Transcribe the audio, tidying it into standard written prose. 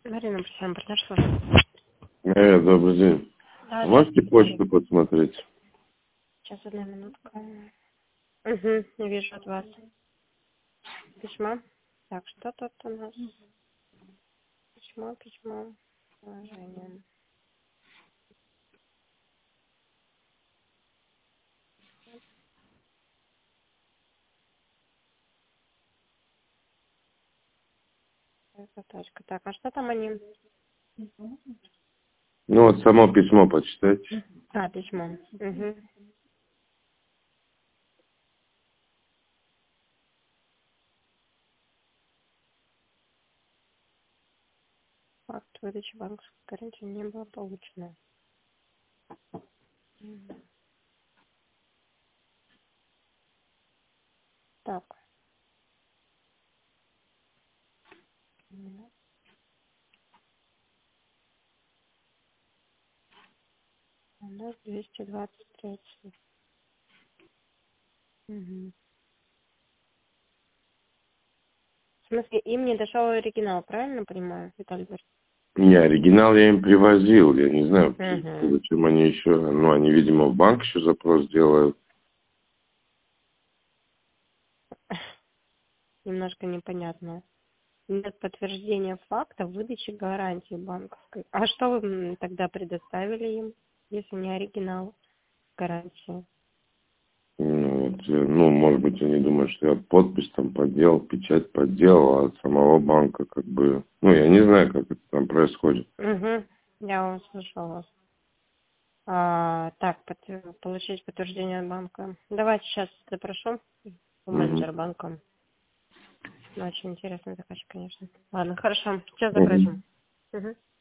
Марина, представляем партнерство. Добрый день. Да, Можете почту посмотреть? сейчас, одна минутка. Угу, не вижу от вас письма. Так, что тут у нас? Письмо. Положение. Заточка. Так, а что там они? Ну вот само письмо почитайте. А, письмо. Угу. Факт выдачи банковской гарантии не было получено. Мгм. Так. У нас 223. Угу. В смысле, им не дошел оригинал, правильно понимаю, Виталий Борисович? Не, оригинал я им привозил. Я не знаю, Угу. зачем они еще... Ну, они, видимо, в банк еще запрос делают. Немножко непонятно. Нет подтверждения факта выдачи гарантии банковской. А что вы тогда предоставили им, если не оригинал гарантии? Ну, вот, ну, может быть, они думают, что я подпись там подделал, печать подделал, а от самого банка как бы... Ну, я не знаю, как это там происходит. Угу. Я услышала вас. Так, получить подтверждение от банка. Давайте сейчас запрошу у Угу. менеджера банка. Ну, очень интересный заказчик, конечно. Ладно, хорошо. Сейчас Угу. запросим. Угу.